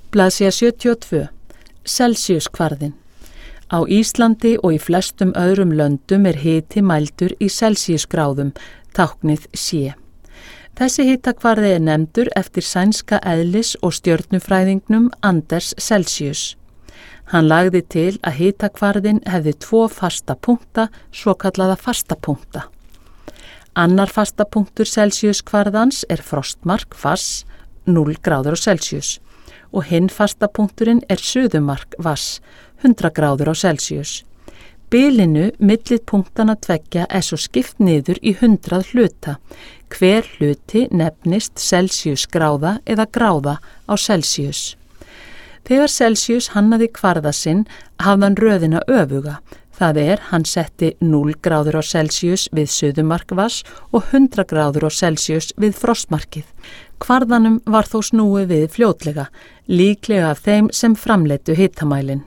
Blaðsíða 72. Celsíuskvarðinn. Á Íslandi og í flestum öðrum löndum hiti mældur í Celsíusgráðum, táknið C. Þessi hitakvarði nefndur eftir sænska eðlis- og stjörnufræðingnum Anders Celsius. Hann lagði til að hitakvarðinn hefði 2 fasta punkta, svokallaða fastapunkta. Annar fastapunktur Celsíuskvarðans frostmark vass 0 gráður á Celsius og hinn fastapunkturinn suðumark vass 100 gráður á Celsius. Bilinu millið punktana tveggja svo skipt niður í 100 hluta. Hver hluti nefnist Celsíusgráða eða gráða á Celsius. Þegar Celsius hannaði kvarða sinn hafði hann röðina öfuga. Það hann setti 0 gráður á Celsius við suðumark vass og 100 gráður á Celsius við frostmarkið. Kvarðanum var þó snúið við fljótlega, líklega af þeim sem framleiddu hitamælinn.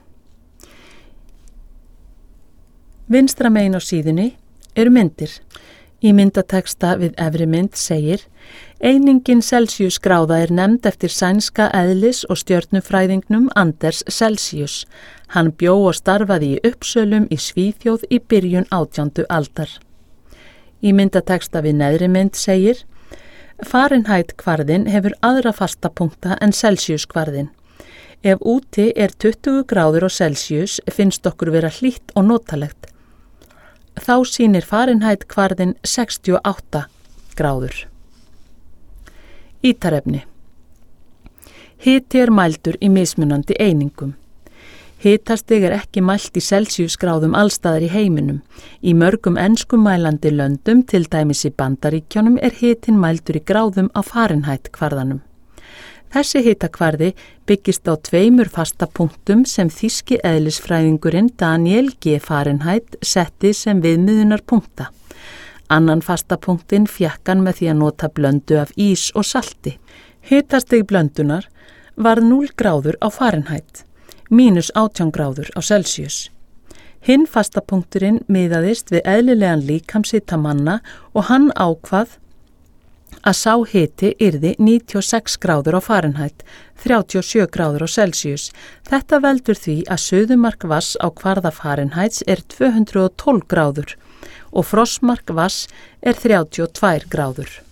Vinstra megin á síðunni myndir. Í myndateksta við efri mynd segir: Einingin Celsíusgráða nefnd eftir sænska eðlis- og stjörnufræðingnum Anders Celsius. Hann bjó og starfaði í Uppsölum í Svíþjóð í byrjun 18. aldar. Í myndateksta við neðri mynd segir: Fahrenheit-kvarðinn hefur aðra fastapunkta en Celsíuskvarðinn. Ef úti 20 gráður á Celsius finnst okkur vera hlýtt og notalegt. Þá sýnir Fahrenheit-kvarðinn 68 gráður. Ítarefni. Hiti mældur í mismunandi einingum. Hitastig ekki mælt í Celsíusgráðum allstaðar í heiminum. Í mörgum enskumælandi löndum, til dæmis í Bandaríkjunum, hitin mældur í gráðum á Fahrenheit-kvarðanum. Þessi hitakvarði byggist á 2 fastapunktum sem þýski eðlisfræðingurinn Daniel G. Fahrenheit setti sem viðmiðunarpunkta. Annan fastapunktinn fékk hann með því að nota blöndu af ís og salti. Hitastig blöndunar var 0 gráður á Fahrenheit, -18 gráður á Celsius. Hinn fastapunkturinn miðaðist við eðlilegan líkamshita manna og hann ákvað að sá hiti yrði 96 gráður á Fahrenheit, 37 gráður á Celsius. Þetta veldur því að suðumark vass á kvarða Fahrenheits 212 gráður og frostmark vass 32 gráður.